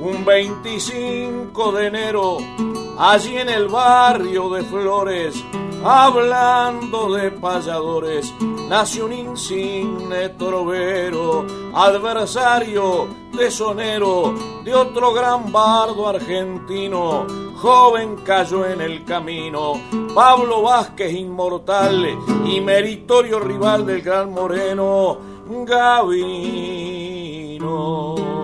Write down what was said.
Un 25 de enero, allí en el barrio de Flores, hablando de payadores, nació un insigne trovero, adversario tesonero de otro gran bardo argentino. Joven cayó en el camino Pablo Vázquez, inmortal y meritorio rival del gran Moreno Gavino.